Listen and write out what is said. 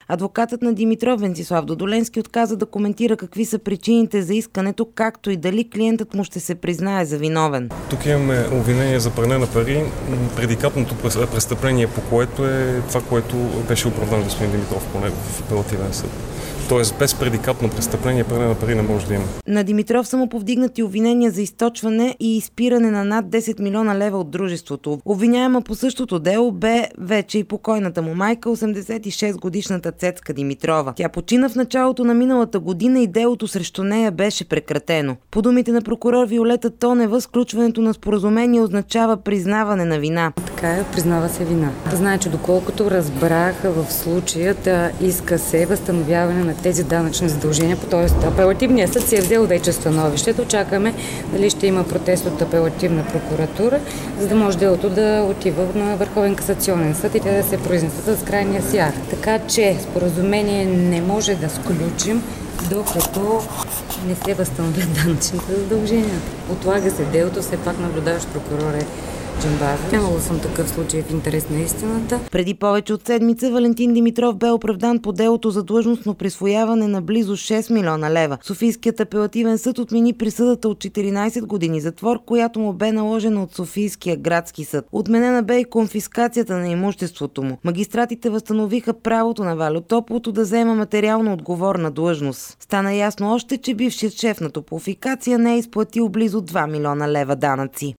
Адвокатът на Димитров Венцислав Додоленски отказа да коментира какви са причините за искането, както и дали клиентът му ще се признае за виновен. Тук имаме обвинение за пране на пари. Предикатното престъпление, по което е това, което беше оправдан господин Димитров по него в апелативен съд. Тоест без предикатно престъпление пране на пари не може да има. На Димитров са му повдигнати обвинения за източване и изпиране на над 10 милиона лева от дружеството. Обвиняема по същото дело бе вече и покойната му майка, 86-годишната Цецка Димитрова. Тя почина в началото на миналата година и делото срещу нея беше прекратено. По думите на прокурор Виолета Тонева, сключването на споразумение означава признаване на вина. Така е, признава се вина. Значи, доколкото разбрах, в случая иска се възстановяване на тези данъчни задължения, т.е. апелативният съд си е взел вече становището. Чакаме дали ще има протест от апелативна прокуратура, за да може делото да отива на Върховен касационен съд и те да се произнесат с крайния си акт. Така че споразумение не може да сключим, докато не се възстановят данъчните задължения. Отлага се делото, все пак наблюдаващ прокурор е Джамбазов. Нямало съм такъв случай в интерес на истината. Преди повече от седмица Валентин Димитров бе оправдан по делото за длъжностно присвояване на близо 6 милиона лева. Софийският апелативен съд отмени присъдата от 14 години затвор, която му бе наложена от Софийския градски съд. Отменена бе и конфискацията на имуществото му. Магистратите възстановиха правото на Вальо Топлото да заема материално отговорна длъжност. Стана ясно още, че бившият шеф на Топлофикация не е изплатил близо 2 милиона лева данъци.